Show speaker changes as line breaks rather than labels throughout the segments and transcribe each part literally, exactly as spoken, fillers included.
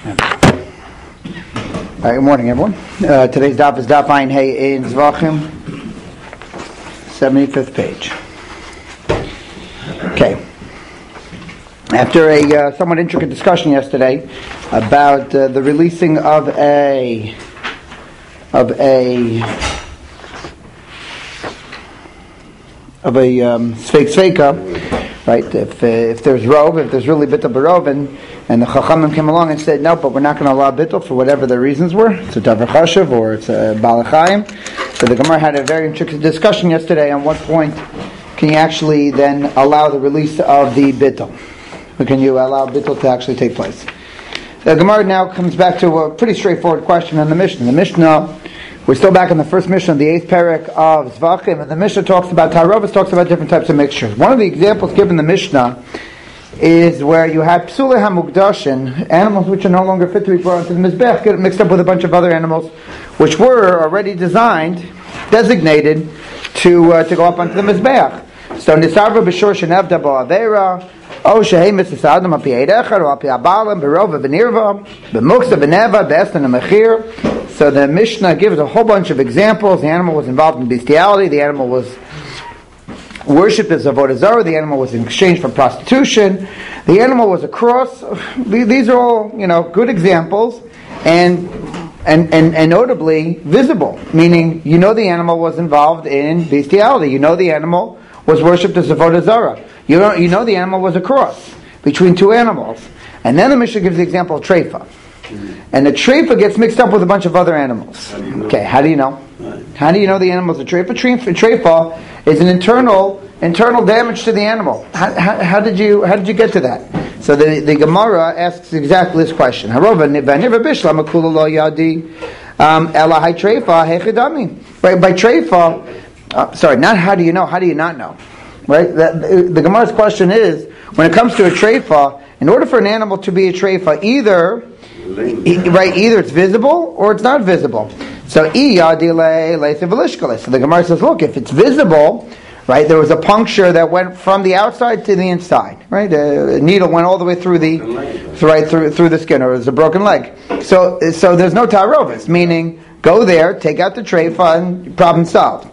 All right, good morning, everyone. Uh, today's daf is daf Ayin Hey in Zvachim, seventy-fifth page. Okay. After a uh, somewhat intricate discussion yesterday about uh, the releasing of a of a of a um, sveik sveika, right? If uh, if there's rov, if there's really bittul barov, and and the chachamim came along and said no, but we're not going to allow bittul for whatever the reasons were. It's a davar chashuv or it's a balachayim. So the Gemara had a very intricate discussion yesterday on what point can you actually then allow the release of the bittul. Can you allow bittul to actually take place? The Gemara now comes back to a pretty straightforward question in the Mishnah. The Mishnah, we're still back in the first Mishnah, the eighth parak of Zvachim, and the Mishnah talks about Tarovis, talks about different types of mixtures. One of the examples given in the Mishnah is where you have Psulei HaMukdashin, animals which are no longer fit to be brought into the Mizbech, get mixed up with a bunch of other animals which were already designed, designated to uh, to go up onto the Mizbech. So Nisarva B'Shor Shenevda Bo'avera, O Shehei Mitzvah Adam Api Eidechar, O Api Abalim, Berova B'Nirva, B'Muksa B'Neva, B'Estan Mechir. So the Mishnah gives a whole bunch of examples. The animal was involved in bestiality. The animal was worshipped as avodah zarah. The animal was in exchange for prostitution. The animal was a cross. These are all, you know, good examples, and and and, and notably visible. Meaning, you know, the animal was involved in bestiality. You know, the animal was worshipped as avodah zarah. You know, you know, the animal was a cross between two animals. And then the Mishnah gives the example of treifa. And the treifa gets mixed up with a bunch of other animals. Okay, how do you know? How do you know the animal's a treifa? Treifa is an internal internal damage to the animal. How, how, how did you how did you get to that? So the, the Gemara asks exactly this question. Right, by treifa, uh, sorry, not how do you know? How do you not know? Right. The, the, the Gemara's question is, when it comes to a treifa, in order for an animal to be a treifa, either E, right, either it's visible or it's not visible. So, so the Gemara says, look, if it's visible, right, there was a puncture that went from the outside to the inside, right? A needle went all the way through the, right through through the skin, or it was a broken leg. So, so there's no tarovis, meaning go there, take out the treifa, and problem solved.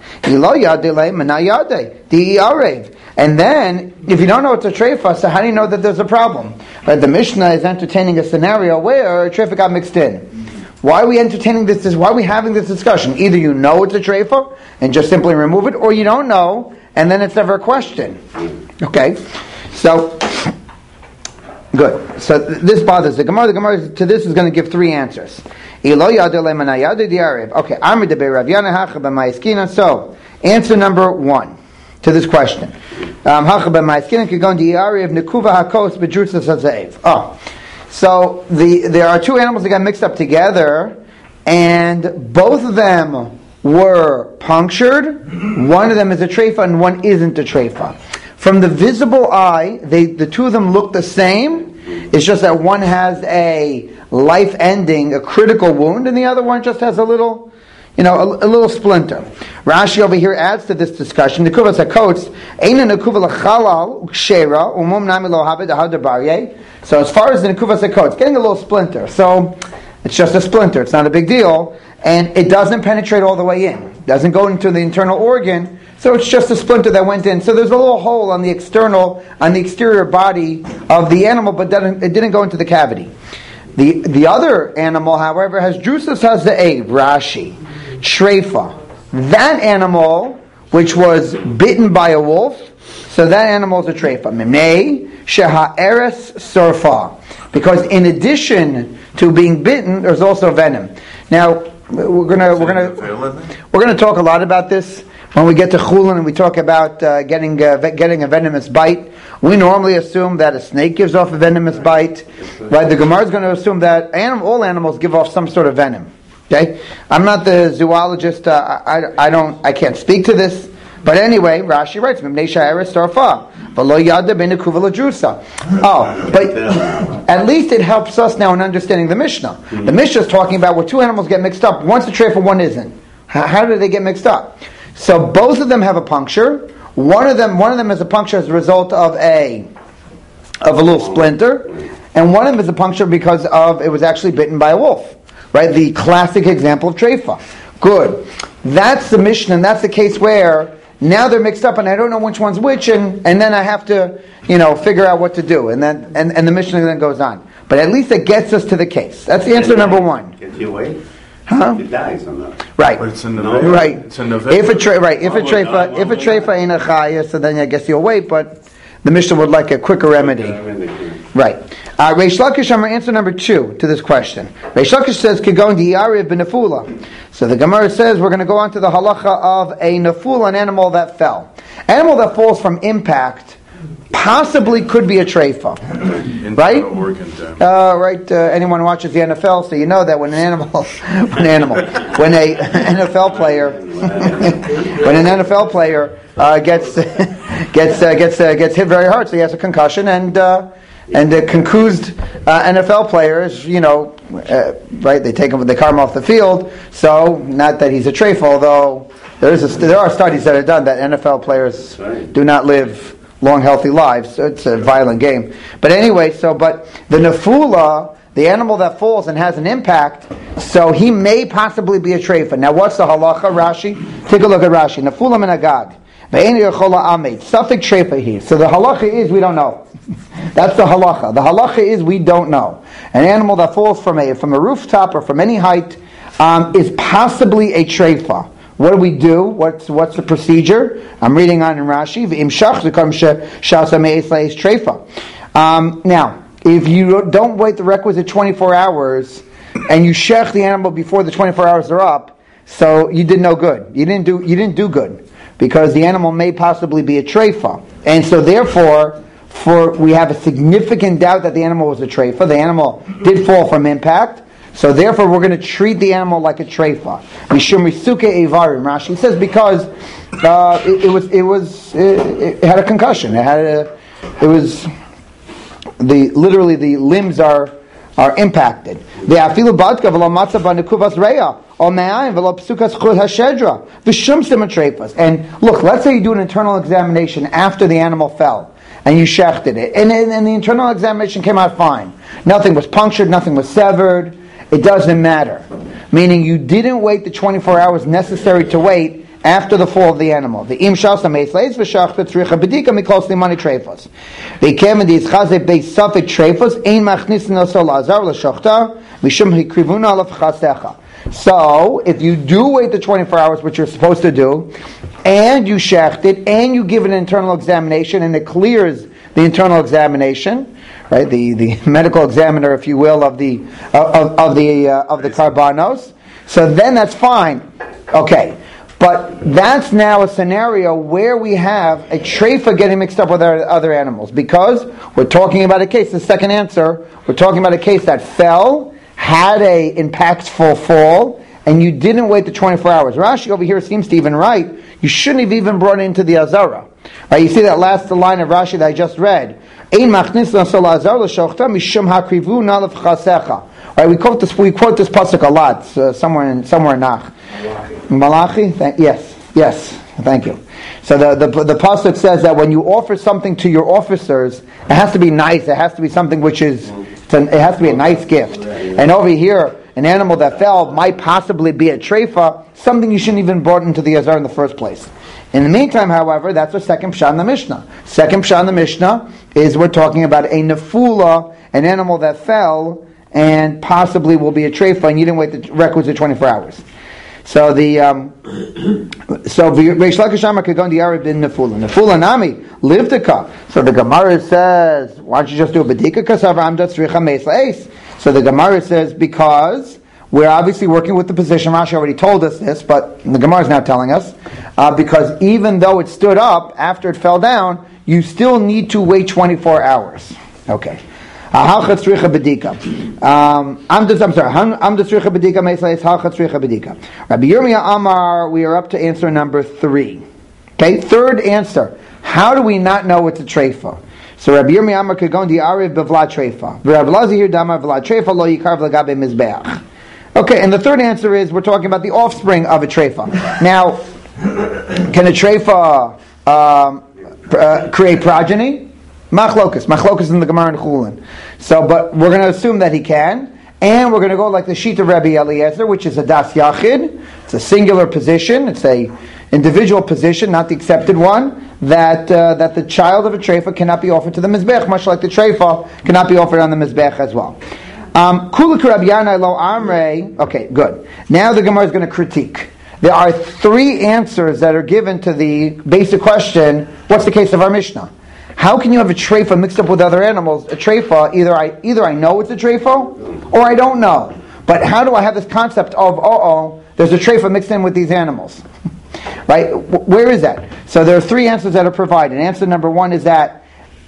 And then, if you don't know it's a treifa, so how do you know that there's a problem? Right, the Mishnah is entertaining a scenario where a treifa got mixed in. Why are we entertaining this? Why are we having this discussion? Either you know it's a treifa and just simply remove it, or you don't know and then it's never a question. Okay, so good. So th- this bothers the Gemara. The Gemara to this is going to give three answers. Okay, so answer number one to this question. Um, oh, so the there are two animals that got mixed up together, and both of them were punctured. One of them is a treifa, and one isn't a treifa. From the visible eye, they the two of them look the same. It's just that one has a life-ending, a critical wound, and the other one just has a little. You know, a, a little splinter. Rashi over here adds to this discussion. Nekuvas hakots eina nekuva lachalal ukshera umum nami lo habed ahad barye. So as far as the nekuvas hakots, getting a little splinter. So it's just a splinter. It's not a big deal, and it doesn't penetrate all the way in. It doesn't go into the internal organ. So it's just a splinter that went in. So there's a little hole on the external, on the exterior body of the animal, but it didn't go into the cavity. The the other animal, however, has drusas haza'eh, Rashi. Treifa. That animal, which was bitten by a wolf, so that animal is a treifa. Mimnei shehaeres sorfa. Because in addition to being bitten, there's also venom. Now we're gonna we're gonna we're gonna talk a lot about this when we get to chulin and we talk about uh, getting uh, getting a venomous bite. We normally assume that a snake gives off a venomous bite, right? The Gemara is going to assume that anim- all animals give off some sort of venom. Okay, I'm not the zoologist. Uh, I, I don't. I can't speak to this. But anyway, Rashi writes, "Mimnei she'eres tarfa, v'lo yada ben nekuva ladrusa." Oh, but at least it helps us now in understanding the Mishnah. The Mishnah is talking about where two animals get mixed up. One's a treifa, one isn't. How, how do they get mixed up? So both of them have a puncture. One of them, one of them has a puncture as a result of a of a little splinter. and one of them is a puncture because of it was actually bitten by a wolf, right? The classic example of treifa. Good. That's the Mishnah, and that's the case where now they're mixed up, and I don't know which one's which, and, and then I have to, you know, figure out what to do, and then and, and the Mishnah then goes on. But at least it gets us to the case. That's the answer number one.
Gets you away.
Huh?
It dies on that.
Right.
But it's in the
No.
Right.
It's in the
If a tra- right, if a treifa, if a treifa ain't a chaya, so then I guess you'll wait. But the Mishnah would like a quicker remedy. Right. Uh, Reish Lakish, answer number two to this question. Reish Lakish says, "Kigon di'ariv b'nefula." So the Gemara says we're going to go on to the halacha of a nefula, an animal that fell, animal that falls from impact, possibly could be a treifa, right? Uh, right. Uh, anyone who watches the N F L, so you know that when an animal, an animal, when a N F L player, when an N F L player uh, gets gets uh, gets uh, gets hit very hard, so he has a concussion, and uh, and the concussed uh, N F L players, you know, uh, right? They take him, they car him off the field. So not that he's a treifa, although there is a, there are studies that are done that N F L players do not live long, healthy lives. So it's a violent game. But anyway, so, but the nefula, the animal that falls and has an impact, so he may possibly be a treifa. Now, what's the halacha, Rashi? Take a look at Rashi. Nefula min agag. Ve'en yochola amed. Safek treifa here. So the halacha is we don't know. That's the halacha. The halacha is we don't know. An animal that falls from a, from a rooftop or from any height um, is possibly a treifa. What do we do? What's what's the procedure? I'm reading on in Rashi. Um, now, if you don't wait the requisite twenty-four hours and you shech the animal before the twenty-four hours are up, so you did no good. You didn't do you didn't do good because the animal may possibly be a treifa, and so therefore, for we have a significant doubt that the animal was a treifa. The animal did fall from impact. So therefore, we're going to treat the animal like a treifa. Mishum risuke evarim. Rashi says because uh, it, it was it was it, it had a concussion. It had a it was the literally the limbs are are impacted. The afilu badka v'lo matzah b'nekuvas reya or me'ayin v'lo psukas chud hashedra v'shum simon treifas. And look, let's say you do an internal examination after the animal fell. And you shechted it, and, and, and the internal examination came out fine. Nothing was punctured, nothing was severed. It doesn't matter. Meaning you didn't wait the twenty-four hours necessary to wait after the fall of the animal. The im shalsa meisleis v'shachta tzricha bedika mikol slimani treifos. The kemen di ischazeh bei safek treifos ein machnisin oso lazar l'shachta mishum hikrivuna alav chasecha. So, if you do wait the twenty-four hours, which you're supposed to do, and you shecht it, and you give an internal examination, and it clears the internal examination, right? The, the medical examiner, if you will, of the of, of the uh, of the karbanos. So then that's fine. Okay, but that's now a scenario where we have a treifa getting mixed up with our other animals because we're talking about a case. The second answer, we're talking about a case that fell, had a impactful fall, and you didn't wait the twenty-four hours. Rashi over here seems to even right. You shouldn't have even brought it into the Azara. Right, you see that last line of Rashi that I just read. Right, we quote this. We quote this pasuk a lot. Uh, somewhere in somewhere in Nach. Malachi. Thank, yes, yes. Thank you. So the, the the pasuk says that when you offer something to your officers, it has to be nice. It has to be something which is. It's an, it has to be a nice gift. And over here, an animal that fell might possibly be a treifa, something you shouldn't even brought into the Azar in the first place. In the meantime, however, that's our second pshat in the Mishnah. Second pshat in the Mishnah is we're talking about a nefula, an animal that fell, and possibly will be a treifa, and you didn't wait the requisite twenty-four hours. So the um, so Reish Lakish Amar Kagon Diarib bin Nefula. Nefula Nami Livdika. So the Gemara says, why don't you just do a bedika kasav amdat tzricha meis la'es? So the Gemara says because we're obviously working with the position. Rashi already told us this, but the Gemara is now telling us uh, because even though it stood up after it fell down, you still need to wait twenty-four hours. Okay. Halcha tzricha bedika. Um, I'm just, I'm sorry. I'm just tzricha bedika. Meisla is halcha tzricha bedika. Rabbi Yirmiyah Amar. We are up to answer number three. Okay, third answer. How do we not know it's a treifa? So Rabbi Yirmiyah Amar kagon di ariv bevla treifa. Rabbi Lazar damar vla treifa lo yikarv lagabe mizbeach. Okay, and the third answer is we're talking about the offspring of a treifa. Now, can a treifa um, uh, create progeny? Machlokas. Machlokas in the Gemara and Chulin. So, but we're going to assume that he can, and we're going to go like the sheet of Rabbi Eliezer, which is a das yachid. It's a singular position. It's a individual position, not the accepted one, that uh, that the child of a treifa cannot be offered to the mizbech, much like the treifa cannot be offered on the mizbech as well. Kula Rabbi Yanai lo amrei. Okay, good. Now the Gemara is going to critique. There are three answers that are given to the basic question, what's the case of our Mishnah? How can you have a treifa mixed up with other animals? A treifa, either I either I know it's a treifa, or I don't know. But how do I have this concept of, uh-oh, there's a treifa mixed in with these animals? Right? Where is that? So there are three answers that are provided. Answer number one is that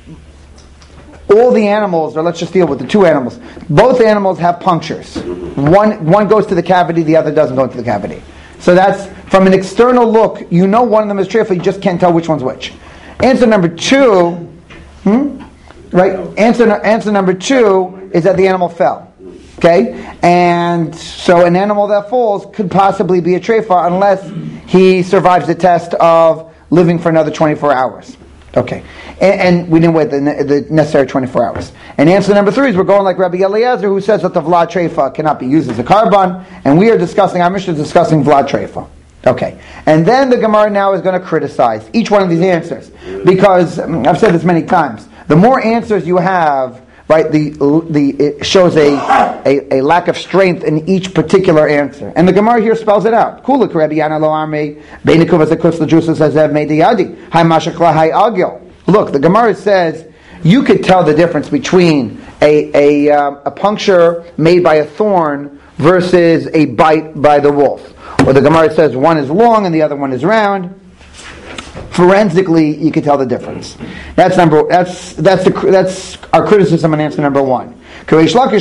all the animals, or let's just deal with the two animals, both animals have punctures. One one goes to the cavity, the other doesn't go into the cavity. So that's, from an external look, you know one of them is treifa, you just can't tell which one's which. Answer number two, hmm? right? Answer answer number two is that the animal fell. Okay? And so an animal that falls could possibly be a treifa unless he survives the test of living for another twenty-four hours. Okay. And, and we didn't wait the, the necessary twenty-four hours. And answer number three is we're going like Rabbi Eliezer, who says that the vlad treifa cannot be used as a carbon, and we are discussing, our Mishnah is discussing vlad treifa. Okay. And then the Gemara now is going to criticize each one of these answers. Because, I've said this many times, the more answers you have, right, the the it shows a, a, a lack of strength in each particular answer. And the Gemara here spells it out. Kulak Rabbi Yana lo amrei, beinikum v'zekus l'jusus hazev meidiyadi, hai mashakla hai agil. Look, the Gemara says you could tell the difference between a a, um, a puncture made by a thorn versus a bite by the wolf. Or the Gemara says one is long and the other one is round. Forensically, you can tell the difference. That's number. That's that's the that's our criticism on answer number one. Look,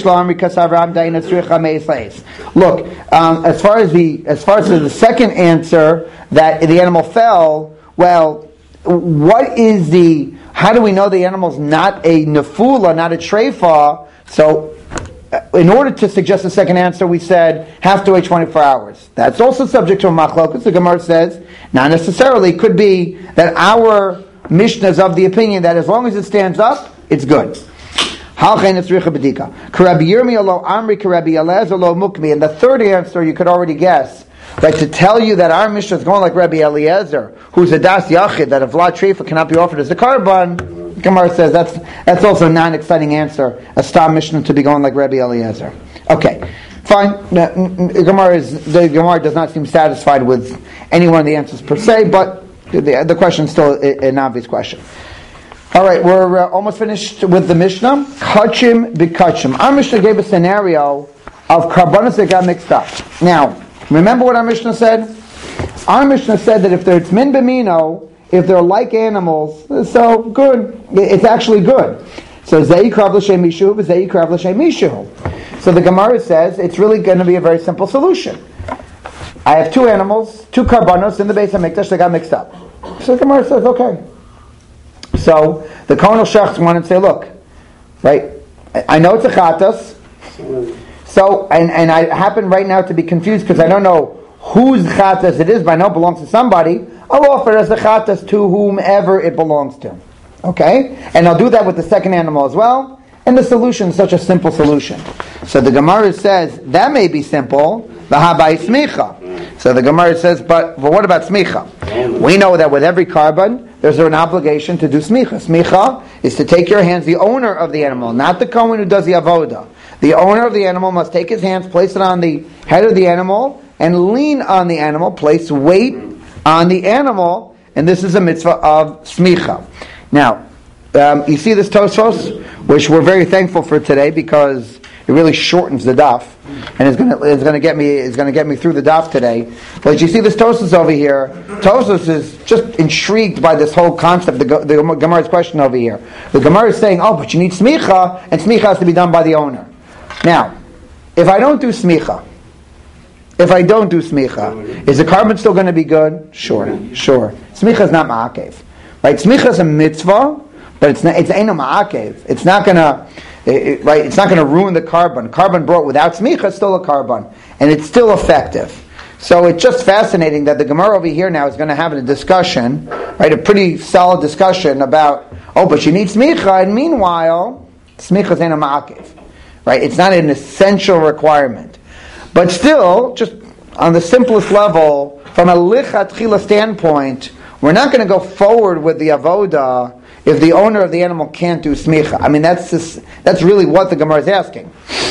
um, as far as the as far as the second answer that the animal fell, well, what is the? How do we know the animal's not a nefula, not a treifa? So, in order to suggest the second answer, we said have to wait twenty-four hours. That's also subject to a machlokus. The Gemara says not necessarily. It could be that our Mishnah is of the opinion that as long as it stands up, it's good. And the third answer you could already guess. Right, to tell you that our Mishnah is going like Rabbi Eliezer, who's a das yachid, that a vlad treifa cannot be offered as a carbon, Gemara says that's that's also a non-exciting answer, a stam Mishnah to be going like Rabbi Eliezer. Okay, fine. Gemara is the Gemara does not seem satisfied with any one of the answers per se, but the, the question is still an obvious question. All right, we're uh, almost finished with the Mishnah. Kachim b'kachim. Our Mishnah gave a scenario of karbanos that got mixed up. Now, remember what our Mishnah said? Our Mishnah said that if there's min b'mino, if they're like animals, so good. It's actually good. So zei krav l'shem mishu, zei krav l'shem mishu. So the Gemara says it's really going to be a very simple solution. I have two animals, two karbanos in the Beis HaMikdash that got mixed up. So the Gemara says, okay. So the Kohen Shechs wanted to say, look, right, I know it's a chatas, so, and, and I happen right now to be confused because I don't know whose chatas it is, but I know it belongs to somebody. I'll offer it as a chatas to whomever it belongs to. Okay? And I'll do that with the second animal as well. And the solution is such a simple solution. So the Gemara says, that may be simple, v'habai smicha. So the Gemara says, but, but what about smicha? We know that with every carbon, there's an obligation to do smicha. Smicha is to take your hands, the owner of the animal, not the Kohen who does the avoda. The owner of the animal must take his hands, place it on the head of the animal, and lean on the animal, place weight on the animal, and this is a mitzvah of smicha. Now, um, you see this Tosfos, which we're very thankful for today because it really shortens the daf, and it's going to it's going to get me it's going to get me through the daf today. But you see this Tosfos over here. Tosfos is just intrigued by this whole concept. The, the Gemara's question over here. The Gemara is saying, "Oh, but you need smicha, and smicha has to be done by the owner." Now, if I don't do smicha, if I don't do smicha, is the carbon still going to be good? Sure, sure. Smicha is not ma'akev, right? Smicha is a mitzvah, but it's not. It's ain't a ma'akev. It's not going to. It, right, it's not going to ruin the carbon. Carbon brought without smicha is still a carbon, and it's still effective. So it's just fascinating that the Gemara over here now is going to have a discussion, right, a pretty solid discussion about, Oh, but she needs smicha, and meanwhile, smicha is in a ma'akiv. Right? It's not an essential requirement. But still, just on the simplest level, from a lichatchila standpoint, we're not going to go forward with the avoda if the owner of the animal can't do smicha. I mean, that's just, that's really what the Gemara is asking.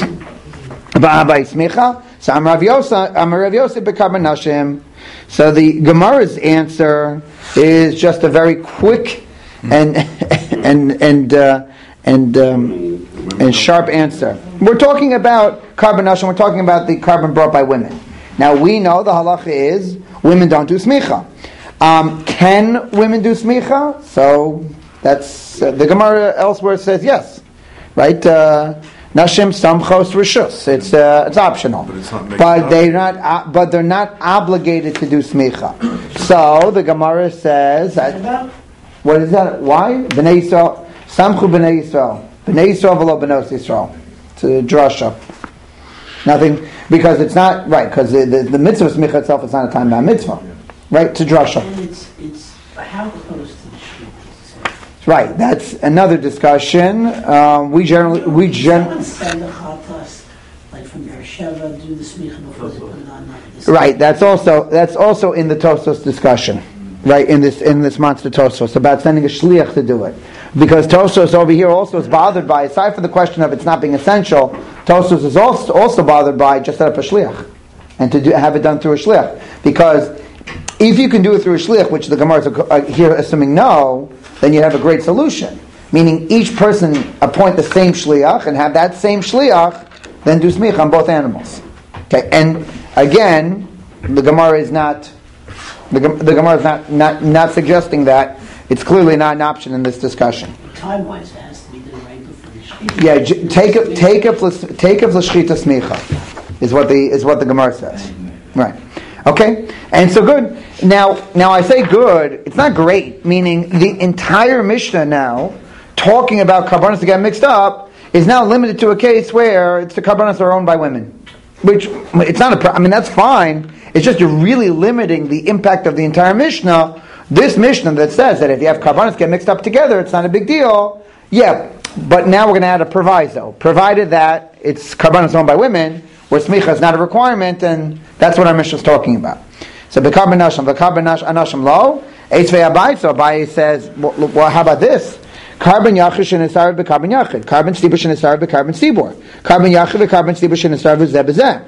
So Amar Rav Yosef b'karban nashim. So the Gemara's answer is just a very quick and and and uh, and um, and sharp answer. We're talking about karban nashim. We're talking about the carbon brought by women. Now we know the halacha is women don't do smicha. Um, can women do smicha? So that's uh, the Gemara elsewhere says yes, right? Uh, Nashim samchos rishus. It's uh, it's optional, but, it's but they're not. Uh, but they're not obligated to do smicha. So the Gemara says, that, what is that? Why Bnei Yisrael samchu Bnei Yisrael Bnei Yisrael v'lo benos Yisrael? It's a drasha. Nothing because it's not right because the, the, the mitzvah smicha itself is not a time bound mitzvah, right? It's a drasha.
And it's it's how close to the shul.
Right, that's another discussion. Um, we generally, we generally.
Like from Beersheba, do the smicha before they put it on.
Right, that's also that's also in the Tosfos discussion, right? In this in this monster Tosfos about sending a shliach to do it, because Tosfos over here also is bothered by, aside from the question of it's not being essential, Tosfos is also also bothered by just set up a shliach and to do, have it done through a shliach, because if you can do it through a shliach, which the Gemara is here assuming no, then you have a great solution. Meaning each person appoint the same shliach and have that same shliach, then do smicha on both animals. Okay, and again, the Gemara is not the, the Gemara is not, not not suggesting that. It's clearly not an option in this discussion.
Time wise, it has to be done right before the shliach.
Yeah, j- take a take a take a l'shchita smicha is what the is what the Gemara says. Right. Okay, and so good. Now, now I say good. It's not great. Meaning the entire Mishnah now talking about karbanos that get mixed up is now limited to a case where it's the karbanos are owned by women, which it's not a. Pro- I mean, that's fine. It's just you're really limiting the impact of the entire Mishnah. This Mishnah that says that if you have karbanos get mixed up together, it's not a big deal. Yeah, but now we're going to add a proviso, provided that it's karbanos owned by women, where smicha is not a requirement, and that's what our Mishnah is talking about. So the karban nasham, the karban anasham lo, eitzvei abayit. So Abaye says, well, well, how about this? Karban yachid shenisar bekarban yachid, karban stibur shenisar bekarban stibur, karban yachid bekarban stibur shenisar b'zeh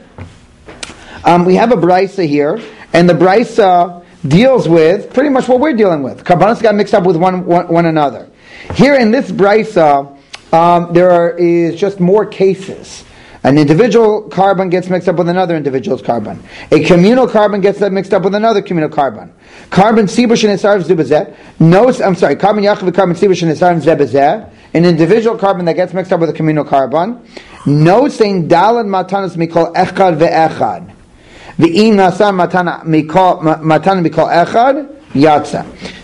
b'zeh. Um, we have a brisa here, and the brisa deals with pretty much what we're dealing with. Karbanos got mixed up with one one, one another. Here in this brisa, um, there are, is just more cases. An individual carbon gets mixed up with another individual's carbon. A communal carbon gets mixed up with another communal carbon. Carbon sibush and isarv zebazeh. No, I'm sorry. Carbon yachav carbon sibush and isarv zebazeh. An individual carbon that gets mixed up with a communal carbon. No saying dalad matanas mikol echad ve'echad. V'im nasar matana mikol matana mikol echad yatsa.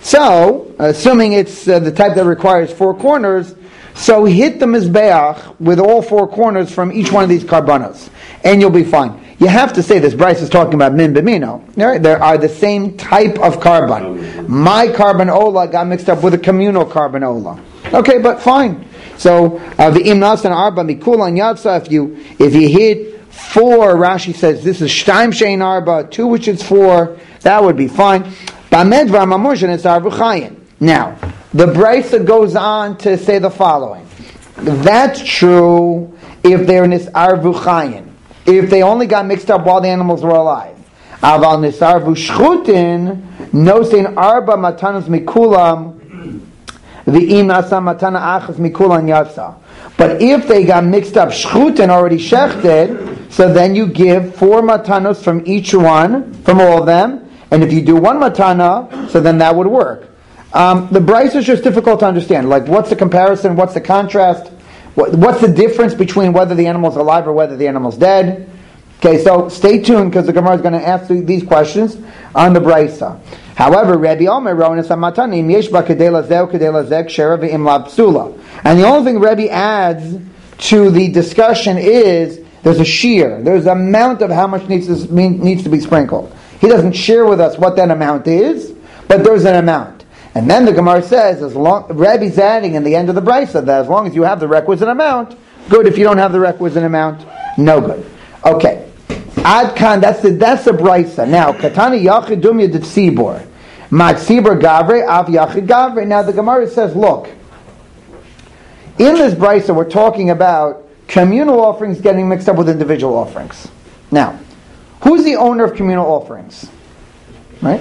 So, assuming it's uh, the type that requires four corners. So hit the mizbeach with all four corners from each one of these karbanos, and you'll be fine. You have to say this. Bryce is talking about min b'mino. There, there are the same type of carbon. My carbon ola got mixed up with a communal carbon ola. Okay, but fine. So the imnas and arba mikula and yatsa. If you if you hit four, Rashi says this is shtaim shein arba, two which is four. That would be fine. B'amed v'amamur it's arvuchayin. Now. The Brisa goes on to say the following. That's true if they're nisarvu chayin. If they only got mixed up while the animals were alive. Aval nisarvu shchutin, no sein arba matanas mikulam, v'im nasa matana achas mikulan yatsa. But if they got mixed up shchutin, already shechted, so then you give four matanos from each one, from all of them, and if you do one matana, so then that would work. Um, the Bryce is just difficult to understand. Like, what's the comparison? What's the contrast? What, what's the difference between whether the animal's alive or whether the animal's dead? Okay, so stay tuned because the Gemara is going to ask these questions on the Brysa. However, Rabbi Omer Ronis Amatani Yesh Ba Kedei Lazeh Kedei Lazeh Kshera Ve'im La Psula. And the only thing Rabbi adds to the discussion is there's a shear. There's an amount of how much needs to needs to be sprinkled. He doesn't share with us what that amount is, but there's an amount. And then the Gemara says, as long Rebbe's adding in the end of the brisa that as long as you have the requisite amount, good. If you don't have the requisite amount, no good. Okay, Ad Kan. That's the that's the brisa. Now, Katani Yachid Dumya Ditzibor, Matzibor Gavre Av Yachid Gavre. Now the Gemara says, look, in this brisa we're talking about communal offerings getting mixed up with individual offerings. Now, who's the owner of communal offerings? Right?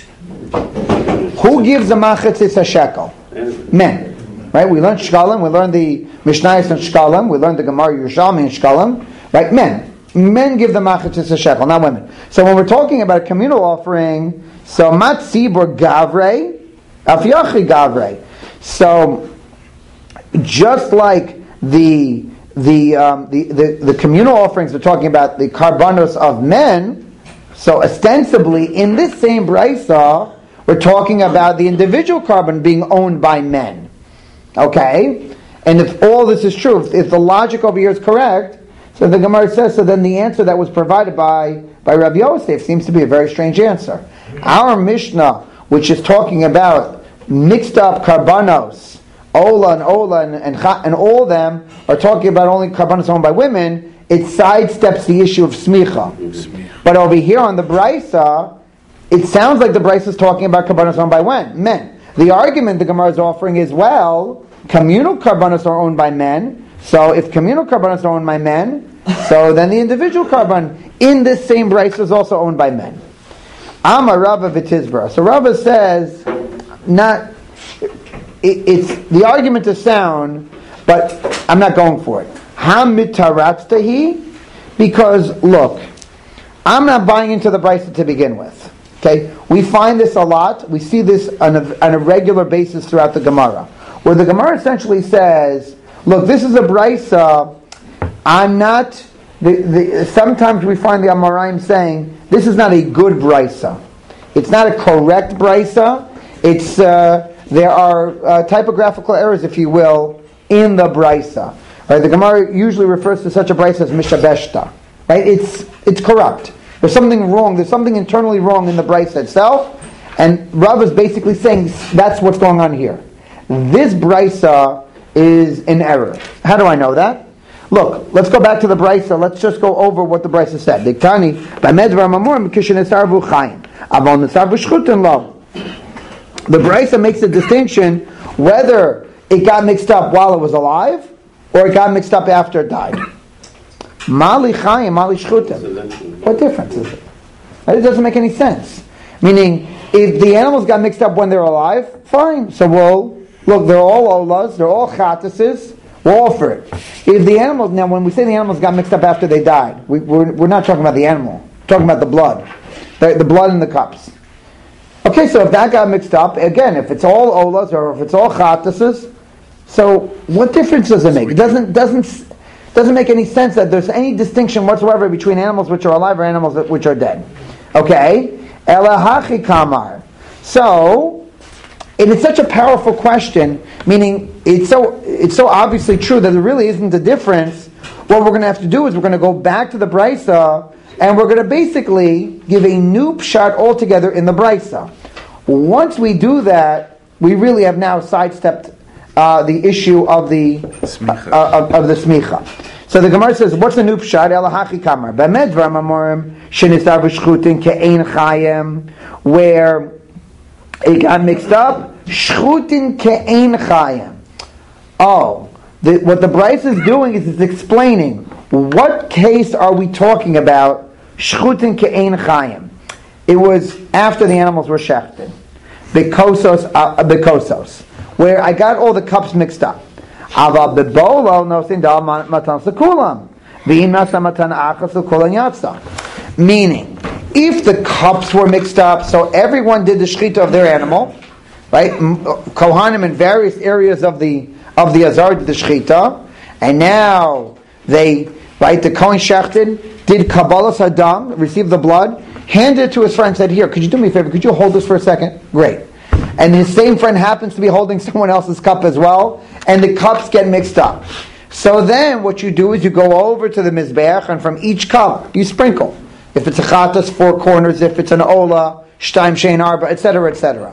Who gives the machatzis a shekel? Men. Right? We learned shkalim. We learned the Mishnayos and shkalim. We learned the Gemara Yerushalmi and shkalim. Right? Men. Men give the machatzis a shekel, not women. So when we're talking about a communal offering, so matzibur gavre, afyachi gavre. So just like the the, um, the the the communal offerings, we're talking about the karbanos of men. So ostensibly, in this same brisa, we're talking about the individual carbon being owned by men. Okay? And if all this is true, if, if the logic over here is correct, so the Gemara says, so then the answer that was provided by, by Rabbi Yosef seems to be a very strange answer. Our Mishnah, which is talking about mixed up karbanos, Ola and Ola and, and, and all of them are talking about only karbanos owned by women, it sidesteps the issue of smicha. But over here on the brisa, it sounds like the brisa is talking about karbanos owned by when? Men. The argument the Gemara is offering is, well, communal karbanos are owned by men, so if communal karbanos are owned by men, so then the individual karban in this same brisa is also owned by men. Amar Rava v'tizbra. So Rava says, not, it, it's, the argument is sound, but I'm not going for it. Hamitaratstahi, because look, I'm not buying into the brisa to begin with. Okay, we find this a lot. We see this on a, on a regular basis throughout the Gemara, where the Gemara essentially says, "Look, this is a brisa. I'm not." The, the, sometimes we find the Amoraim saying this is not a good brisa. It's not a correct brisa. It's uh, there are uh, typographical errors, if you will, in the brisa. Right? The Gemara usually refers to such a brisa as mishabeshta. Right? It's it's corrupt. There's something wrong. There's something internally wrong in the brisa itself, and Rav is basically saying that's what's going on here. This brisa is in error. How do I know that? Look, let's go back to the brisa. Let's just go over what the brisa said. Diktani b'medvar mamur mikishin esarvu chayim avon esarvu shchutin lo. The brisa makes a distinction whether it got mixed up while it was alive or it got mixed up after it died. Mali chayim, mali shchutim. What difference is it? It doesn't make any sense. Meaning, if the animals got mixed up when they're alive, fine. So we'll, look, they're all olas, they're all chatases, we'll offer it. If the animals, now when we say the animals got mixed up after they died, we, we're, we're not talking about the animal, we're talking about the blood. The, the blood in the cups. Okay, so if that got mixed up, again, if it's all olas or if it's all chatases, so what difference does it make? It doesn't, doesn't, doesn't make any sense that there's any distinction whatsoever between animals which are alive or animals that, which are dead. Okay? Elahachi kamar. So, it is such a powerful question, meaning it's so it's so obviously true that there really isn't a difference. What we're going to have to do is we're going to go back to the brisa and we're going to basically give a new pshat altogether in the brisa. Once we do that, we really have now sidestepped uh, the issue of the uh, of, of the smicha. So the Gemara says, what's the new pshat? Elahachi kamar. B'med dvar mamorim shenisar v'shchutin ke'ein chayim, where it got mixed up. Shchutin ke'ein chayim. Oh, the, what the brisa is doing is it's explaining what case are we talking about. Shchutin ke'ein chayim. It was after the animals were shechted. Bikosos, uh, bikosos, where I got all the cups mixed up. Ava bebolo no sindal matan sekulam. V'im nasa matan achas sekulam yatsa. Meaning, if the cups were mixed up, so everyone did the shechita of their animal, right? Kohanim in various areas of the of the azar did the shechita, and now they, right? The kohen shechted, did kabbalas hadam, received the blood, handed it to his friend, said, "Here, could you do me a favor? Could you hold this for a second?" Great. And his same friend happens to be holding someone else's cup as well, and the cups get mixed up. So then what you do is you go over to the mizbeach, and from each cup you sprinkle. If it's a chatas, four corners. If it's an ola, shtaim shein arba, et cetera, et cetera.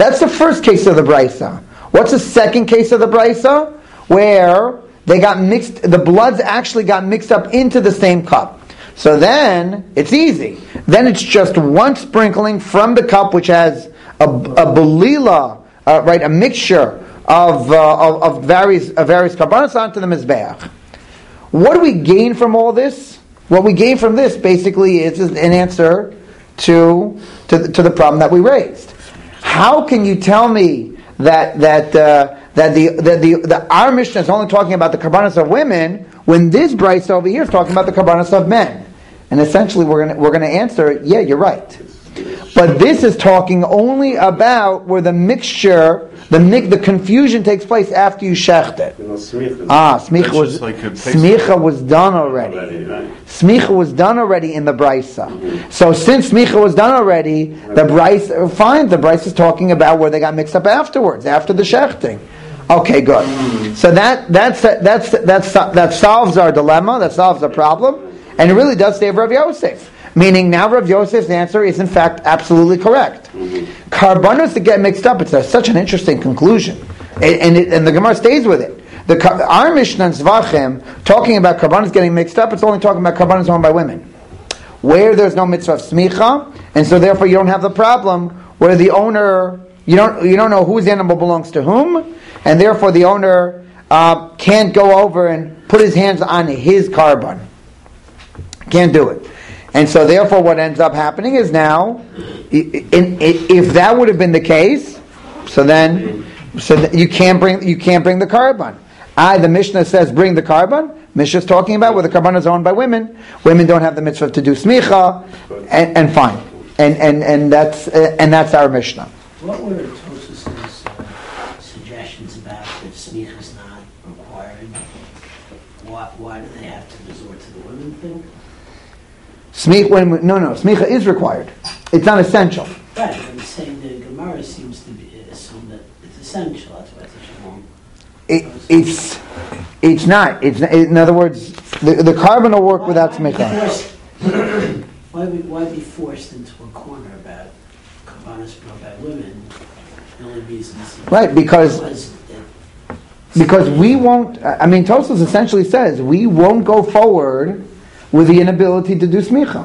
That's the first case of the brisa. What's the second case of the brisa? Where they got mixed, the bloods actually got mixed up into the same cup. So then, it's easy. Then it's just one sprinkling from the cup which has a, a belila, uh, right, a mixture of, uh, of, of various uh, various karbanos onto the mizbeach. What do we gain from all this? What we gain from this basically is an answer to to the, to the problem that we raised. How can you tell me that that uh, that the that the, the our Mishnah is only talking about the karbanos of women when this brisa over here is talking about the karbanos of men? And essentially, we're gonna we're gonna answer, yeah, you're right. But this is talking only about where the mixture, the the confusion takes place after you shecht it. Ah, smicha was like smicha was done already. already right? Smicha was done already in the brisa. Mm-hmm. So since smicha was done already, the brisa fine. The brisa is talking about where they got mixed up afterwards, after the shechting. Okay, good. Mm-hmm. So that that's that's that's that solves our dilemma. That solves our problem, and it really does save Rav Yosef. Meaning now Rav Yosef's answer is in fact absolutely correct. Mm-hmm. Karbanos that get mixed up, it's a, such an interesting conclusion. And, and, it, and the Gemara stays with it. The, our Mishnah in Zvachim, talking about karbanos getting mixed up, it's only talking about karbanos owned by women. Where there's no mitzvah of smicha, and so therefore you don't have the problem where the owner, you don't you don't know whose animal belongs to whom, and therefore the owner uh, can't go over and put his hands on his karban. Can't do it. And so, therefore, what ends up happening is now, if that would have been the case, so then, so you can't bring you can't bring the karban. I, the Mishnah says, bring the karban. Mishnah is talking about where the karban is owned by women. Women don't have the mitzvah to do smicha, and, and fine, and and and that's uh, and that's our Mishnah.
What were Tosfos's uh, suggestions about if smicha is not required? Why why do they have to resort to the women thing?
Smich, when, no, no, smicha is required. It's not essential.
Right, but I'm saying the Gemara seems to be assume that it's essential. That's why it's such a long.
It, it's it's not. It's in other words, the the karban will work
why,
without
why
smicha.
Be why be why be forced into a corner about karbanos brought by women? The only reason is
right because. because Because we won't. I mean, Tosfos essentially says we won't go forward with the inability to do smicha,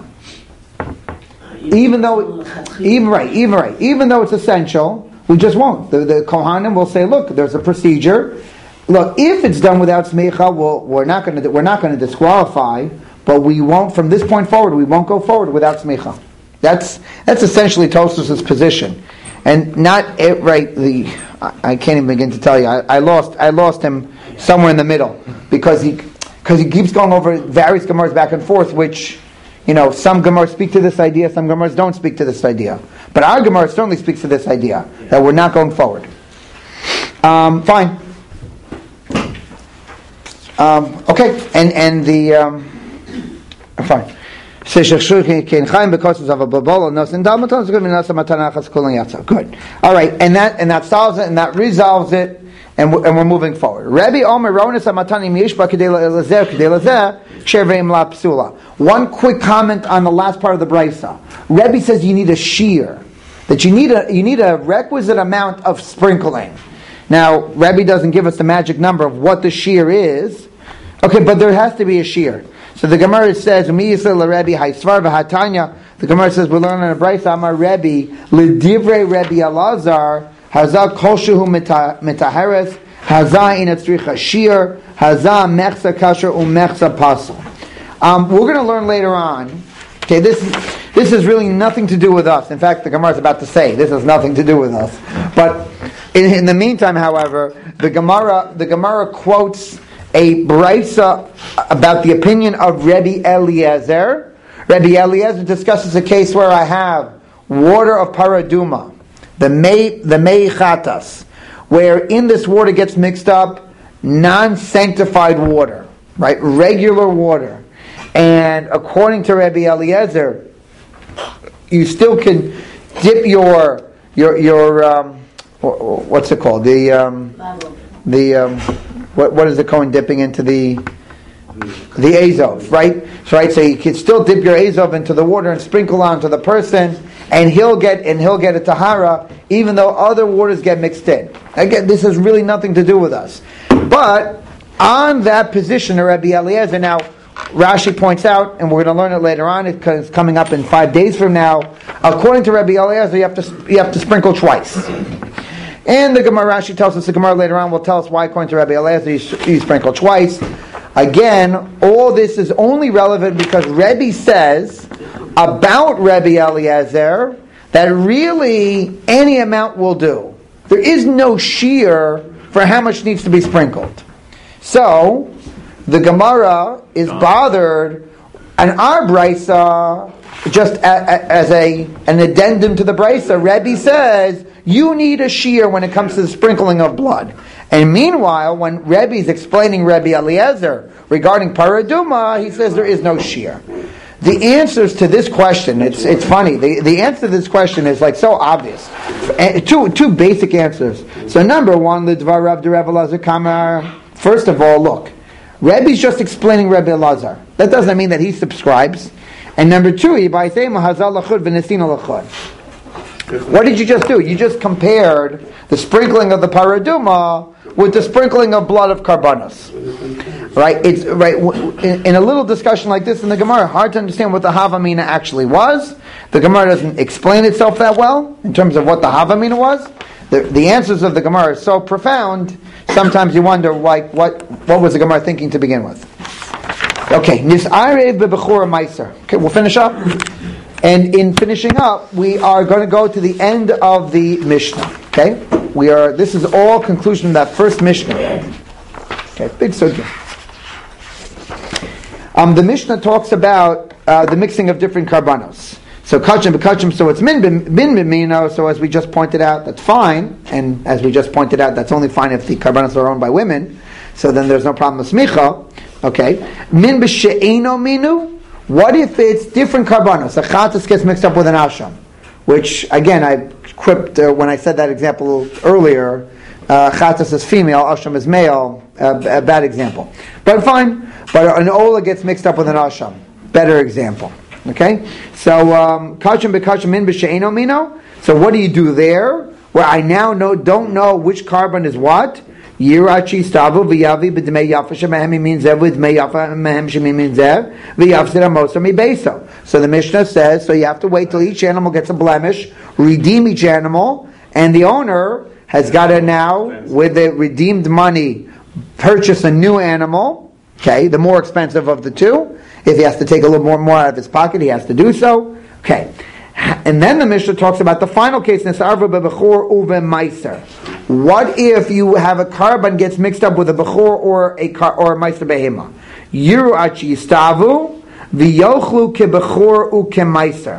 even though, even right, even right, even though it's essential, we just won't. The, the Kohanim will say, "Look, there's a procedure. Look, if it's done without smicha, we'll, we're not going to we're not going to disqualify, but we won't. From this point forward, we won't go forward without smicha." That's that's essentially Tosfos' position, and not it, right. The I, I can't even begin to tell you. I, I lost I lost him somewhere in the middle because he. Because he keeps going over various Gemaras back and forth, which, you know, some Gemaras speak to this idea, some Gemaras don't speak to this idea. But our Gemara certainly speaks to this idea, that we're not going forward. Um, fine. Um, okay, and and the... Um, fine. Good. All right, and that and that solves it, and that resolves it. And we're, and we're moving forward. Rabbi Omer Ronis Amatani Mishba Kedei Elazar Kedei Elazar Ksherveim La Psula. One quick comment on the last part of the brisa. Rabbi says you need a shear, that you need a you need a requisite amount of sprinkling. Now Rabbi doesn't give us the magic number of what the shear is. Okay, but there has to be a shear. So the Gemara says Mi Yisrael Rabbi Haisvar v'Hatanya. The Gemara says we're learning a brisa Amar Rabbi L'divrei Rabbi Elazar. Hazah koshehu mitaheres, hazah in etzricha shir, hazah mechza kasher umechza pasal. Um, we're going to learn later on. Okay, this this is really nothing to do with us. In fact, the Gemara is about to say this has nothing to do with us. But in, in the meantime, however, the Gemara the Gemara quotes a brisa about the opinion of Rabbi Eliezer. Rabbi Eliezer discusses a case where I have water of paraduma. The mei the mei chatas, where in this water gets mixed up non-sanctified water, right? Regular water, and according to Rabbi Eliezer, you still can dip your your your um, what's it called? The um, the um, what what is it called? Dipping into the the azov, right? So right, so you can still dip your azov into the water and sprinkle onto the person, and he'll get and he'll get a tahara, even though other waters get mixed in. Again, this has really nothing to do with us. But on that position of Rabbi Eliezer, now Rashi points out, and we're going to learn it later on, because it's coming up in five days from now. According to Rabbi Eliezer, you have to you have to sprinkle twice. And the Gemara Rashi tells us, the Gemara later on will tell us why, according to Rabbi Eliezer, you, you sprinkle twice. Again, all this is only relevant because Rebbe says about Rabbi Eliezer that really any amount will do. There is no shear for how much needs to be sprinkled. So, the Gemara is bothered, and our Brisa, just a, a, as a an addendum to the Brisa, Rebbe says, you need a shear when it comes to the sprinkling of blood. And meanwhile, when Rebbe is explaining Rabbi Eliezer regarding paraduma, he says there is no shear. The answers to this question, it's it's funny, the, the answer to this question is like so obvious. And two two basic answers. So number one, the Dvarav de Rebbe Elazar Kamar, first of all, look, Rebbe's just explaining Rebbe Elazar. That doesn't mean that he subscribes. And number two, what did you just do? You just compared the sprinkling of the paraduma with the sprinkling of blood of karbanos. Right? It's right in, in a little discussion like this in the Gemara, hard to understand what the Havamina actually was. The Gemara doesn't explain itself that well in terms of what the Havamina was. The, the answers of the Gemara are so profound, sometimes you wonder like what what was the Gemara thinking to begin with. Okay, Nis'are bebechor meiser. Okay, we'll finish up. And in finishing up, we are going to go to the end of the Mishnah. Okay, we are. This is all conclusion of that first Mishnah. Okay, big sugya. Um, the Mishnah talks about uh, the mixing of different karbanos. So kachim b'kachim, so it's min b'mino. So as we just pointed out, that's fine. And as we just pointed out, that's only fine if the karbanos are owned by women. So then there's no problem with smicha. Okay, min b'she'eno minu. What if it's different karbanos? A chatas gets mixed up with an asham, which again I quipped uh, when I said that example earlier. Uh, chatas is female, asham is male. Uh, a bad example, but fine. But an ola gets mixed up with an asham. Better example. Okay, so kachim b'kachim min b'she'eno mino. So what do you do there? Where I now know don't know which carbon is what. Yirachi stavu v'yavi b'dmei yafa shemehem means zev v'dmei yafa mehem shemi means zev v'yafsir amosa mi beso. So the Mishnah says, so you have to wait till each animal gets a blemish, redeem each animal, and the owner has got to now, with the redeemed money, purchase a new animal. Okay, the more expensive of the two. If he has to take a little more more out of his pocket, he has to do so. Okay. And then the Mishnah talks about the final case, Nesarva bebechor uve meiser. What if you have a carbon gets mixed up with a bechor or a car, or a meiser behema? Yiru achi yistavu v'yochlu kebechor ukemeiser.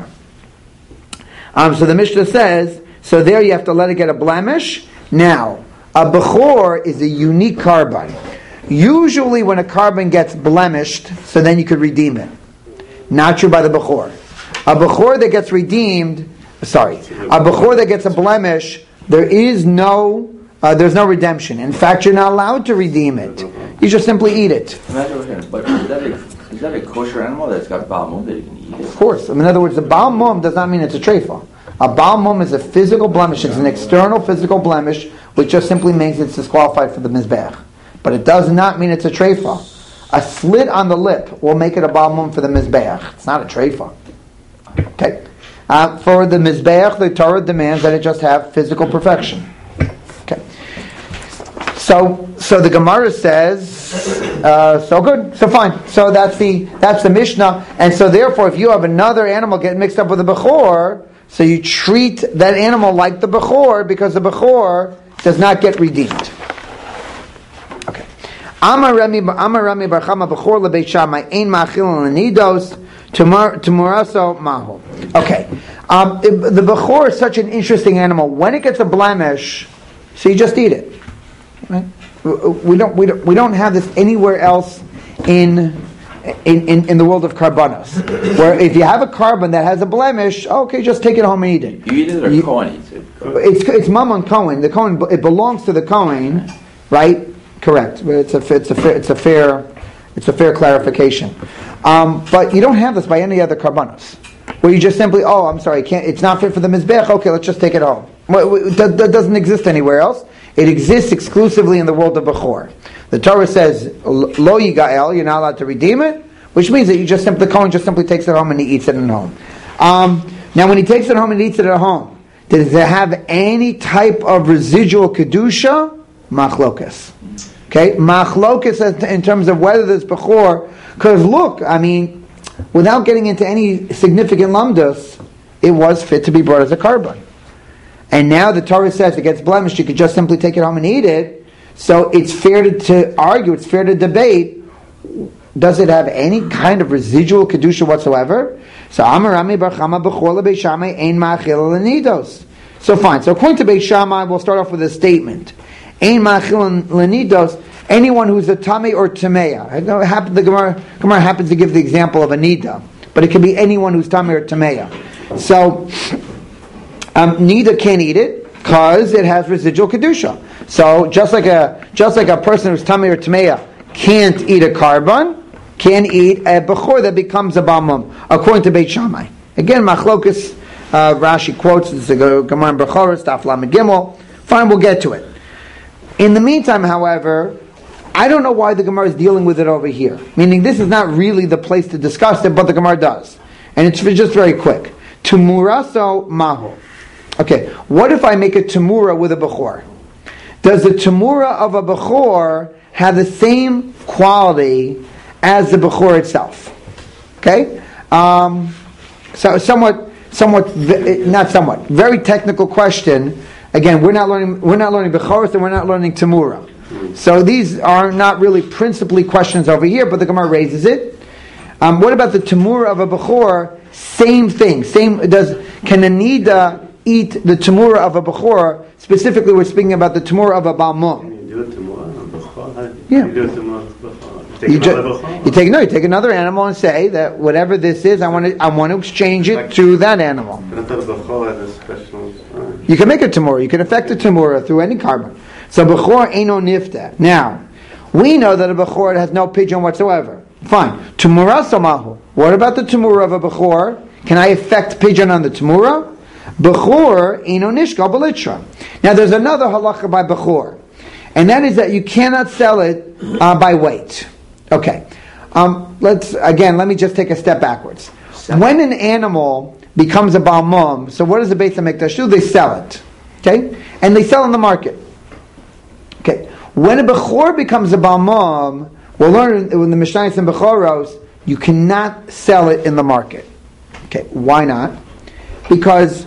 Um, so the Mishnah says, so there you have to let it get a blemish. Now, a bechor is a unique carbon. Usually when a carbon gets blemished, so then you could redeem it. Not true by the bechor. A bechor that gets redeemed, sorry, a bechor that gets a blemish, there is no, uh, there's no redemption. In fact, you're not allowed to redeem it. You just simply eat it.
But is that a, is that a kosher animal that's got Baal Mum that you can eat it?
Of course. In other words, the Baal Mum does not mean it's a treifa. A Baal Mum is a physical blemish. It's an external physical blemish, which just simply means it's disqualified for the mizbech. But it does not mean it's a treifa. A slit on the lip will make it a Baal Mum for the mizbech. It's not a treifa. Okay. Uh, for the Mizbeach, the Torah demands that it just have physical perfection. Okay. So, so the Gemara says, uh, so good, so fine. So that's the that's the Mishnah, and so therefore, if you have another animal get mixed up with a bechor, so you treat that animal like the bechor because the bechor does not get redeemed. Okay. Amar Rami Amar Rami Bar Chama bechor lebeit Shammai ein ma'achil l'nidos. Tomuraso maho. Okay, um, it, the bechor is such an interesting animal. When it gets a blemish, so you just eat it. Right? We don't, we don't, we don't have this anywhere else in in, in, in the world of karbanos, where if you have a carbon that has a blemish, okay, just take it home and eat it.
You eat it or you, Kohen eats it?
It's it's Mammon Kohen. The Kohen, it belongs to the Kohen, right? Correct. It's a it's a fair, it's a fair it's a fair clarification. Um, but you don't have this by any other karbanos. where you just simply, oh, I'm sorry, can't, it's not fit for the Mizbech, okay, let's just take it home. Well, that, that doesn't exist anywhere else. It exists exclusively in the world of Bechor. The Torah says, Lo Yigael, you're not allowed to redeem it, which means that you just simply, the Kohen just simply takes it home and he eats it at home. Um, now when he takes it home and eats it at home, does it have any type of residual Kedusha? Machlokas. Okay? Machlokas in terms of whether there's Bechor, because look, I mean, without getting into any significant lamdas, it was fit to be brought as a carbon. And now the Torah says it gets blemished, you could just simply take it home and eat it. So it's fair to, to argue, it's fair to debate, does it have any kind of residual Kedusha whatsoever? So Amar Rami Bar Chama Bechor LeBeit Shammai Ein Ma'achil L'nidos. So fine, so according to Beit Shammai, we'll start off with a statement. Ein Ma'achil L'nidos, anyone who's a Tamei or Tameya. I know it happened, the Gemara, Gemara happens to give the example of a Nida, but it can be anyone who's Tamei or Tameya. So, Um, Nida can't eat it because it has residual kedusha. So just like a just like a person who's tamei or tameya can't eat a carbon, can eat a bechor that becomes a balmum, according to Beit Shammai. Again, Machlokas, uh, Rashi quotes this is a Gemara in Bechoros, Daf Lamed Gimel. Fine, we'll get to it. In the meantime, however, I don't know why the Gemara is dealing with it over here. Meaning, this is not really the place to discuss it, but the Gemara does, and it's just very quick. Tumuraso mahu. Okay, what if I make a tamura with a bechor? Does the tamura of a bechor have the same quality as the bechor itself? Okay, um, so somewhat, somewhat, not somewhat, very technical question. Again, we're not learning, we're not learning bechoros and we're not learning tamura. So these are not really principally questions over here, but the Gemara raises it. Um, what about the tamura of a bechor? Same thing. Same. Does can a nida eat the tamura of a bechor? Specifically, we're speaking about the tamura of a balmum.
Can you do a tamura of a bechor?
Yeah.
You do a tamura of a bechor. You take
You,
another
ju-
bechor?
you take no. You take another animal and say that whatever this is, I want to. I want to exchange it to that animal.
But I thought a bechor had a special. uh,
You can make a tamura. You can affect a tamura through any carbon. So bechor eino nifta. Now, we know that a bechor has no pigeon whatsoever. Fine. Tamura somahu. What about the tamura of a bechor? Can I affect pigeon on the tamura? Bechor eino nishkal b'litra. Now, there's another halacha by bechor, and that is that you cannot sell it uh, by weight. Okay. Um, let's again. Let me just take a step backwards. When an animal becomes a balmum, so what does the Beis HaMikdash do? They sell it. Okay, and they sell in the market. Okay, when a bechor becomes a balmum, we'll learn in the Mishnayos and Bechoros, you cannot sell it in the market. Okay, why not? Because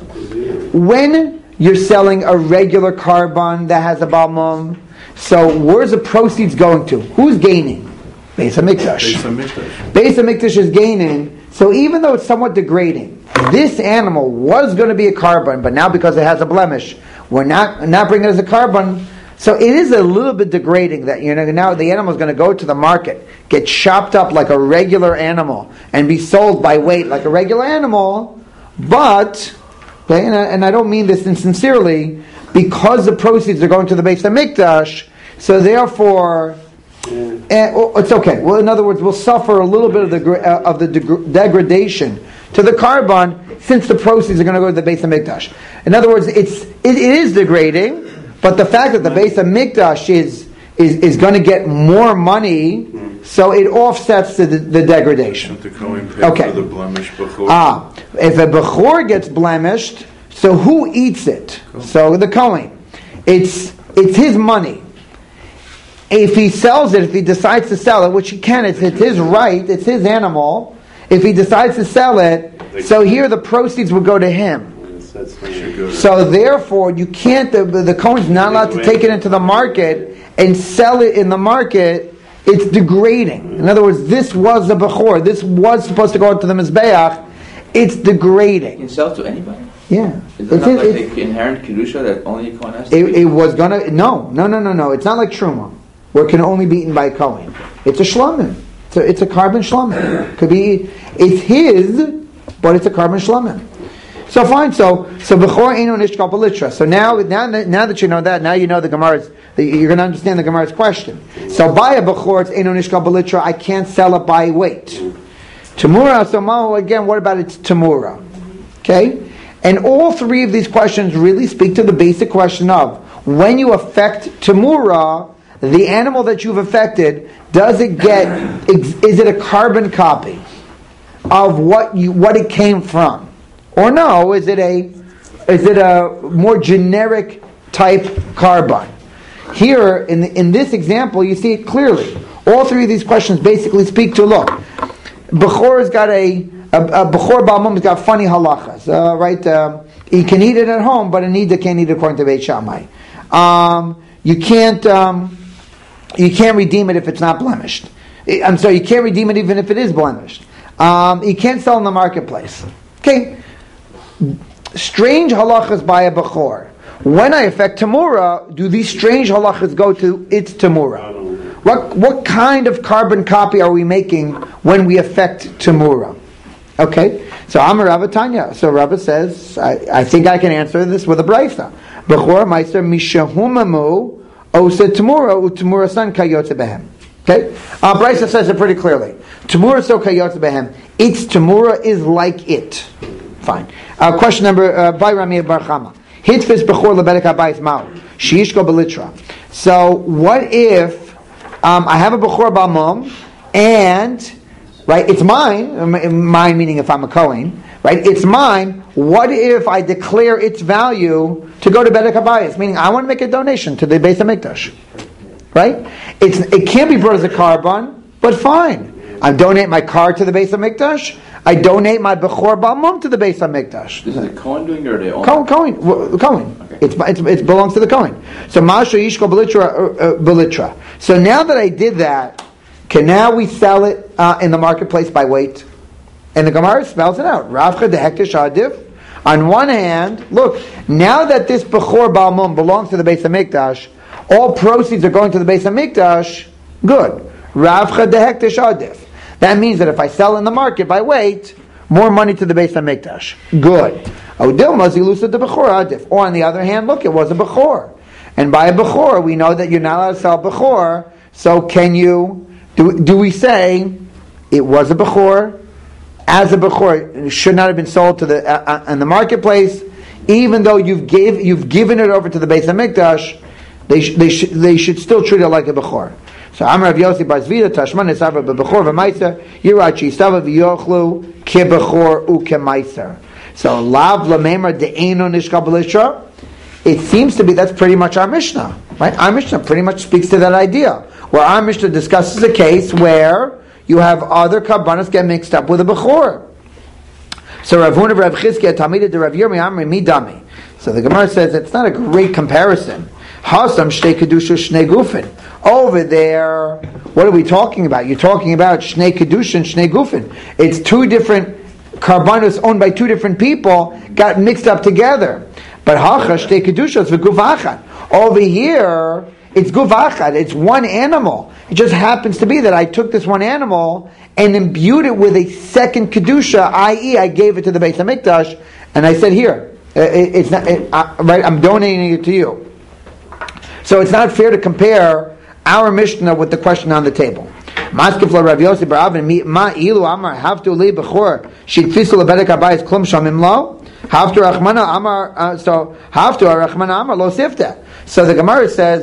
when you're selling a regular carbon that has a balmum, so where's the proceeds going to? Who's gaining? Beis HaMikdash. Beis HaMikdash is gaining. So even though it's somewhat degrading, this animal was going to be a carbon, but now because it has a blemish, we're not not bringing it as a carbon. So it is a little bit degrading that, you know, now the animal is going to go to the market, get chopped up like a regular animal, and be sold by weight like a regular animal. But, okay, and I, and I don't mean this insincerely, because the proceeds are going to the Beis HaMikdash, so therefore,
Yeah.
eh, well, it's okay. Well, in other words, we'll suffer a little bit of the gra- uh, of the deg- degradation to the carbon since the proceeds are going to go to the Beis HaMikdash. In other words, it's it, it is degrading, but the fact that the Beis HaMikdash is is, is going to get more money, so it offsets the, the degradation.
The Kohen paid
Okay.
for the blemish before.
Ah, if a bechor gets blemished, so who eats it? So the Kohen. It's it's his money. If he sells it, if he decides to sell it, which he can, it's, it's his right, it's his animal. If he decides to sell it, so here the proceeds would go to him.
That's- that's fine.
Should go to-
So therefore, you can't. The, the Kohen's not allowed to take it into the market and sell it in the market. It's degrading. In other words, this was a bechor. This was supposed to go into the mizbeach. It's
You
degrading.
can sell to anybody.
Yeah,
Is
it's,
it not like
it's,
the inherent kedusha that only a kohen has to
it,
eat?
it was gonna. No, no, no, no, no. It's not like truma, where it can only be eaten by a Kohen. It's a shlamim. It's a, it's a carbon shlamim. Could be. It's his, but it's a carbon shlamim. So fine. So so bechor eino nishkal b'litra. So now now that, now that you know that, now you know the Gemara's. You're going to understand the Gemara's question. So by a bechor, it's eino nishkal b'litra. I can't sell it by weight. Tamura. So Mahu, again, what about its tamura? Okay? And all three of these questions really speak to the basic question of, when you affect Tamura, the animal that you've affected, does it get, is it a carbon copy of what you what it came from? Or no, is it a is it a more generic type carbon? Here, in the, in this example, you see it clearly. All three of these questions basically speak to, look, Bechor has got a, a, a Bechor Balmum has got funny halachas, uh, right? Uh, he can eat it at home, but a Nida can't eat it according to Beit Shammai. Um, you can't um, you can't redeem it if it's not blemished. I'm sorry, you can't redeem it even if it is blemished. Um, you can't sell in the marketplace. Okay, strange halachas by a Bechor. When I affect Tamura, do these strange halachas go to its Tamura? What what kind of carbon copy are we making when we affect Tamura? Okay, so I'm a Rabbi Tanya. So Rabbi says, I, I think I can answer this with a brayta. Bechor meister mishahumamu osa Tamura u'Tamura san kayotze behem. Okay, uh, brayta says it pretty clearly. Tamura so kayotze behem. Its Tamura is like it. Fine. Uh, question number uh, by Rami Bar Chama. Hitfis bechor lebedek habayis mao sheishko belitra. So what if um, I have a bechor balmum and right, it's mine. Mine meaning if I'm a Kohen, right? It's mine. What if I declare its value to go to bedek habayis? Meaning I want to make a donation to the Beis Hamikdash, right? It's it can't be brought as a carbon, but fine. I donate my car to the Beis Hamikdash. I donate my Bechor Balmum to the Beis HaMikdash.
This is a Kohen doing it or they own
Kohen, Kohen, Kohen.
Okay.
It's, it's, it belongs to the Kohen. So Masha Yishko Belitra, Belitra. So now that I did that, can now we sell it uh, in the marketplace by weight? And the Gemara spells it out. Ravcha dehektish adif. On one hand, look, now that this Bechor Balmum belongs to the Beis HaMikdash, all proceeds are going to the Beis HaMikdash, good. Ravcha dehektish adif. That means that if I sell in the market by weight, more money to the Beis HaMikdash. Good. Or on the other hand, look, it was a Bechor. And by a Bechor, we know that you're not allowed to sell Bechor. So can you, do, do we say, it was a Bechor, as a Bechor, it should not have been sold to the uh, uh, in the marketplace, even though you've gave you've given it over to the Beis HaMikdash, they sh- they sh- they should still treat it like a Bechor. So Amar Rav Yossi Bar Zvida Tashman Esava Bechor v'Maiser Yirachi Stava v'Yochlu Kebechor uKeMaiser. So Lav Lamemar De'eno Nishka B'Lishra. It seems to be that's pretty much our Mishnah, right? Our Mishnah pretty much speaks to that idea, where our Mishnah discusses a case where you have other karbanos get mixed up with a Bechor. So Rav Huna Rav Chizkiah Tamida de Rav Yirmi Amri Midami. So the Gemara says it's not a great comparison. Hasam Shnei Kedusha Shnei Gufin. Over there, what are we talking about? You're talking about Shnei Kedusha and Shnei Gufin. It's two different karbanos owned by two different people got mixed up together. But Hacha Shnei Kedusha is v'guf achad. Over here, it's guf achad. It's one animal. It just happens to be that I took this one animal and imbued it with a second Kedusha, that is I gave it to the Beis HaMikdash, and I said, here, it, it's not, it, uh, right, I'm donating it to you. So it's not fair to compare our Mishnah with the question on the table. Maskefla Rav Yossi Bar Avin Ma Ilu Amar Havtu Li Bechor Shitfisu LeBedek Habayis Klum Shamim Lo Havtu Rachmana Amar uh, so Havtu Rachmana Amar Lo Sifta. So the Gemara says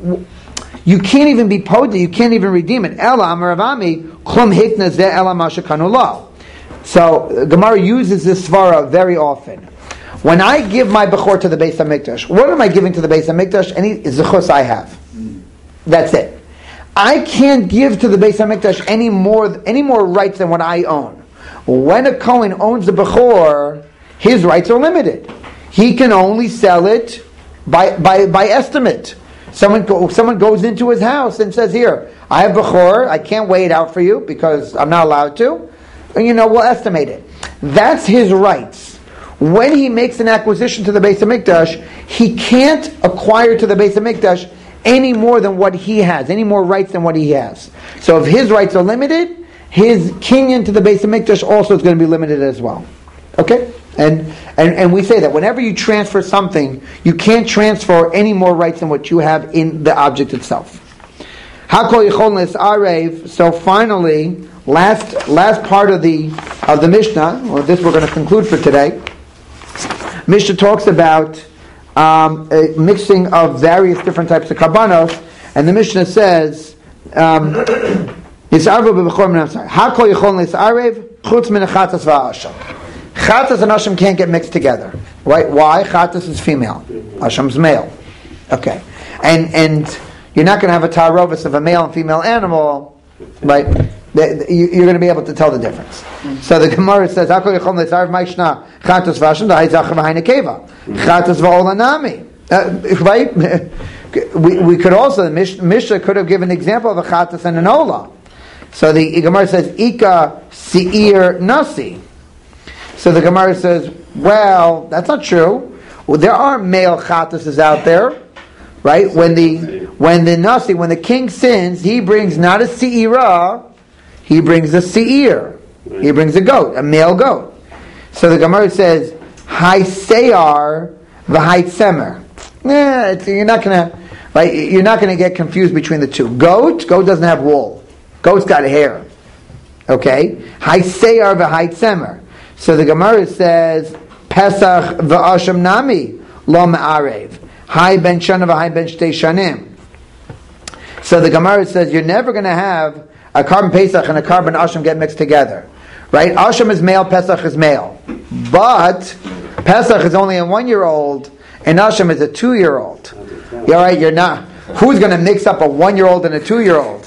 you can't even be podi, you can't even redeem it. Ela Amar Avami Klum Hitna Ze Ela Mashakanu Lo. So Gemara uses this svara very often. When I give my Bechor to the Beis HaMikdash, what am I giving to the Beis HaMikdash? Any zechus I have. That's it. I can't give to the Beis HaMikdash any more any more rights than what I own. When a Kohen owns the Bechor, his rights are limited. He can only sell it by by, by estimate. Someone go, someone goes into his house and says, here, I have Bechor, I can't weigh it out for you because I'm not allowed to. And you know, we'll estimate it. That's his rights. When he makes an acquisition to the Beis HaMikdash, he can't acquire to the Beis HaMikdash any more than what he has, any more rights than what he has. So if his rights are limited, his kinyan to the Beis HaMikdash also is going to be limited as well. Okay? And, and and we say that whenever you transfer something, you can't transfer any more rights than what you have in the object itself. So finally, last last part of the of the Mishnah, well, this we're going to conclude for today. Mishnah talks about um, a mixing of various different types of karbanos, and the Mishnah says, um, "Yisarvu b'bechor min hamsar. Hakol yichol nisarev chutz min chatas va'asham." Chatas and asham can't get mixed together, right? Why? Chatas is female, asham's male. Okay, and and you're not going to have a tarovis of a male and female animal, right? You're going to be able to tell the difference. Mm-hmm. So the Gemara says, "Hakol yichol nisarev ma'ishna chatas va'asham da'ayzach v'hayne keva chatas va'olanami." Right? We we could also the Mish, Mishnah could have given an example of a chatas and an ola. So the Gemara says, "Ika seir nasi." So the Gemara says, well, that's not true. Well, there are male chatases out there, right? When the when the nasi, when the king sins, he brings not a seira, he brings a seir. He brings a goat, a male goat. So the Gemara says, "Hai seyar v'hai tzemer." Yeah, you're not gonna, right? You're not gonna get confused between the two. Goat, goat doesn't have wool. Goat's got hair. Okay, hai seyar v'hai tzemer. So the Gemara says, Pesach v'asham nami lo ma'arev. Hai ben shana v'hai ben shtei shanim. So the Gemara says, you're never going to have a carbon Pesach and a carbon asham get mixed together. Right? Asham is male, Pesach is male. But Pesach is only a one-year-old and asham is a two-year-old. You're right, you're not. Who's going to mix up a one-year-old and a two-year-old?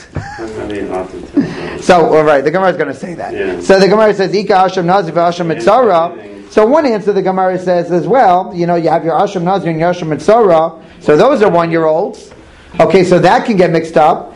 So, all right, the Gemara is going to say that. Yeah. So the Gemara says, "Ika Asham Nazir v'Asham Mitzara." So one answer the Gemara says as well, you know, you have your Asham Nazir and your Asham Mitzara. So those are one-year-olds. Okay, so that can get mixed up.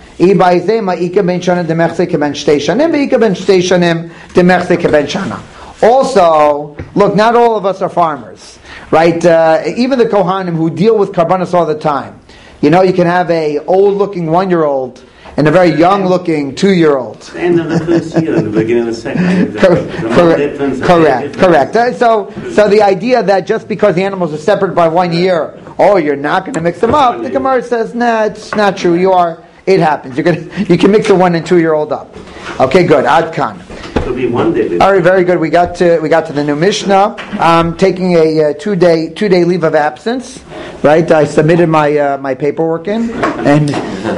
Also, look, not all of us are farmers, right? Uh, even the Kohanim who deal with karbanos all the time. You know, you can have a old-looking one-year-old and a very young-looking two-year-old.
The end of the first year, the beginning of the second year.
Correct, correct, correct. Uh, So, so the idea that just because the animals are separate by one year, oh, you're not going to mix them up. The Gemara says, nah, it's not true. You are. It happens. You're going to. You can mix a one and two-year-old up. Okay, good. Ad kan.
It'll be one day.
All right, very good. We got to we got to the new Mishnah. I'm taking a uh, two day two day leave of absence. Right, I submitted my uh, my paperwork in, and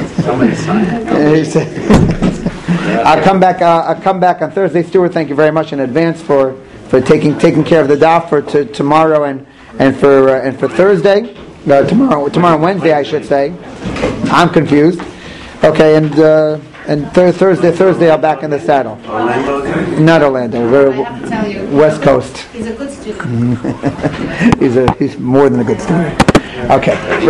I'll come back. Uh, I'll come back on Thursday. Stuart, thank you very much in advance for, for taking taking care of the daf for to, tomorrow and and for uh, and for Thursday. Uh, tomorrow tomorrow Wednesday, I should say. I'm confused. Okay, and uh, and th- Thursday Thursday I'll back in the saddle.
Orlando?
Not Orlando. We're
I have to tell you,
West Coast.
he's a good student.
he's a he's more than a good student. Okay.